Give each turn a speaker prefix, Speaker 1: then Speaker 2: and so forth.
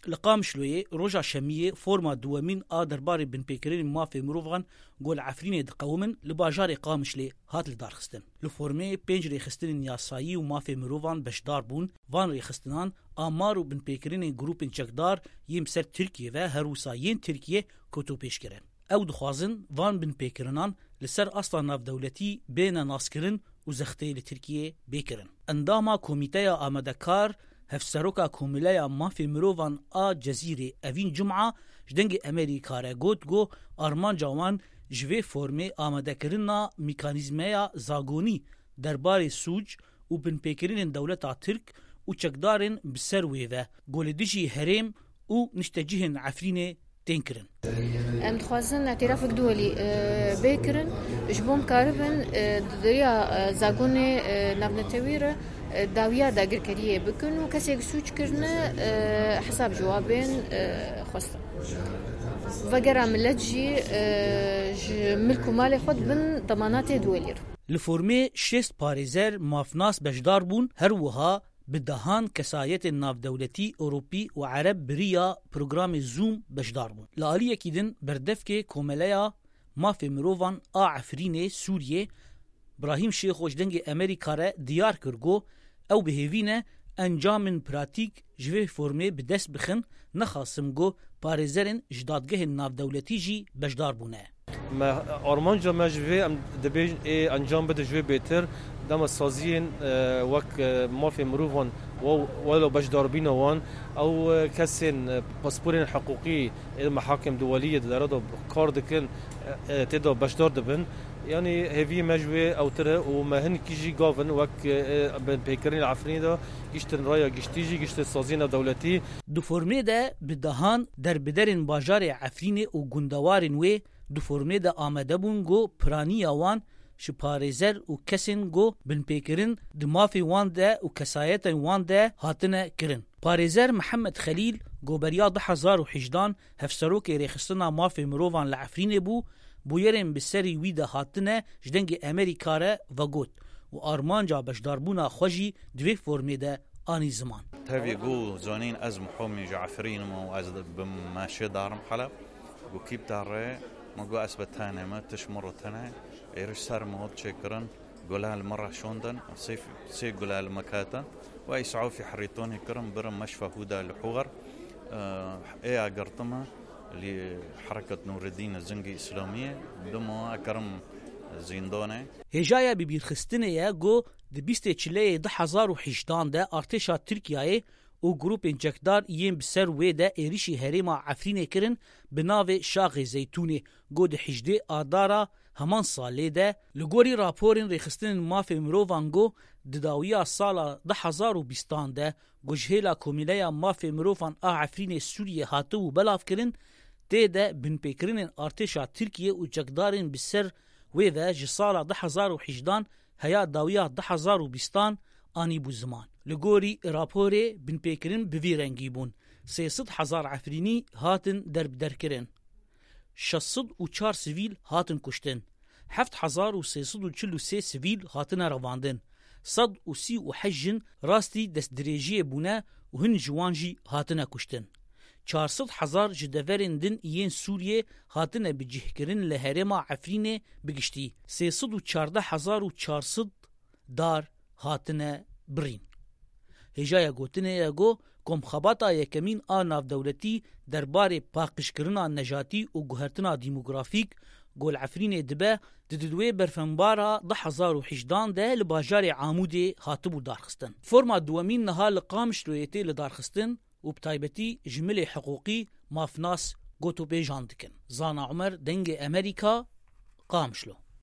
Speaker 1: لقامشلوی روژا شمیه فرما دومین درباره بنپیکرین مافی مروفان گل عفرین دقومن لباجار قامشلی هات لدارخستن لفرمه پنج ریخستن یاسایی و مافی مروفان بشدار بون وان ریخستنان آمار و بنپیکرین گروپ چکدار یم سر ترکیه و هروسایین ترکیه کتو پیش کرن او دخوازن وان بنپیکرنان لسر اصلا ناف دولتی بین ناسکرن و زخته لترکیه بیکرن انداما کمیته آمدکار هفسروکا کوملیا مافی مروفان جزیره اوین جمعه جدنگ امریکا را گو آرمان جوان جوی فرمه آمده کرنا میکانیزمیا زاگونی درباره سوج و بنپیکرین دولتا ترک و چکدارن بسروی و گولدجی هرم و نشتجهن عفرین تنكرن
Speaker 2: متخوازن اعتراف دولي بيكرن جبوم كاربن دريا زاغوني نابنتوير داويا داگر كريه بكن وكسيك سوچ كرنا حساب جوابين خوستا وگرا ملتجي ملكو مالي خود بن ضمانات دولير
Speaker 1: لفورمي شست باريزر مافناس بجدار بون هر وها بدهان کسایت ناف دولتی اوروپی و عرب بریا پروگرام زوم بشدار بون لالیه کیدن بردف که کوملیا مافی مروفان عفرین سوریه ابراهیم شیخ وجدنگ امریکا را دیار کرگو او بهوینه انجام پراتیک جوی فرمه بدست بخن نخاسم گو پارێزەرên ji dadgehên navdewletî jî bejdar bûne.
Speaker 3: Me armanca me ji vê em dibêjin ê encam bide ji vê bêtir dema saziyên wek mafê mirovan welo bejdarbîna wan ew kesên pasporên heqûqî ê mehakem duwaliyê di derê de kar dikin têda bejdar dibin. Yani hêviyê me ji wê ewtir e û me hinekî jî gavin wek pêkirînê Efrînê de giştin raya giştî jî giştin saziyên dewletî.
Speaker 1: Di formê de bi dehan derbiderên bajarê Efrînê û gundewarên wê di formê de amade bûn got piraniya wan ji parêzer û kesên got binpêkirin di mafê wan de û kesayetên wan de hatine kirin. Parêzer Mihemed Xelîl goberiya 2018 hevserokê rêxistina mafê mirovan li Efrînê bû bûyerên bi serî wî de hatine ji dengê Amerîka re vegot û armanca bejdarbûna xwe jî di vê formê de anî ziman.
Speaker 4: Tevî got zanîn ez mihomê ji Efrînim û ez bi meşê darim Heleb got kîpta re me got ez bi tenê me tişmir û tenê êriş ser me hot çêkirin gula li me re şondin sê gula li me ketin ve îsafî herîtonê kirin birin meşfa hûda li Hugar êya girtime لحركة نور الدين الزنگی اسلامیه دما اکرم زندانه
Speaker 1: هجایا بیرخستنه گو د 24 2018 ده ارتشا ترکیه او گروپین جکدار یم بسر و ده ایریشی هریما عفرین کرن بناو شاغ زیتونی گو د 18 آدارا همان ساله ده لگوری راپورین ریخستن مافی مروفان گو دداویا سالا 2020 ده گوجهلا کومیلیا مافی مروفان عفرین سوریه هاتو بلاف کرن تێدا binpêkirînên artêşa Tirkiye û cekdarên bi ser wê ve ji sala 2018 heya dawiya 2020 anî bû ziman. Li gorî raporê binpêkirin bi vî rengî bûn. 300,000 Efrînî hatin derbderkirin. 604 sivîl hatin kuştin. 7343 sivîl hatine revandin. 138 jin rastî destdirêjiyê bûne û hin ji wan jî hatine kuştin. 400,000 ji deverên din yên Sûriye hatine bi cihkirin li herêma Efrînê bigiştî. 314,400 dar hatine birîn. Hêjaya gotinê ye got komxebata yekemîn a navdewletî derbarê paqijkirina nejatî û guhertina dîmografîk gol Efrînê dibe di wê berfembara 2018 de li bajarê Amûdê hatibû darxistin. Forma duwemîn niha li Qamişloyê tê li darxistin و بتایبەتی ژملێ حقوقی مافناس گۆتۆبێژان دکن. زانا عمر دەنگێ ئەمریکا قامشلۆ.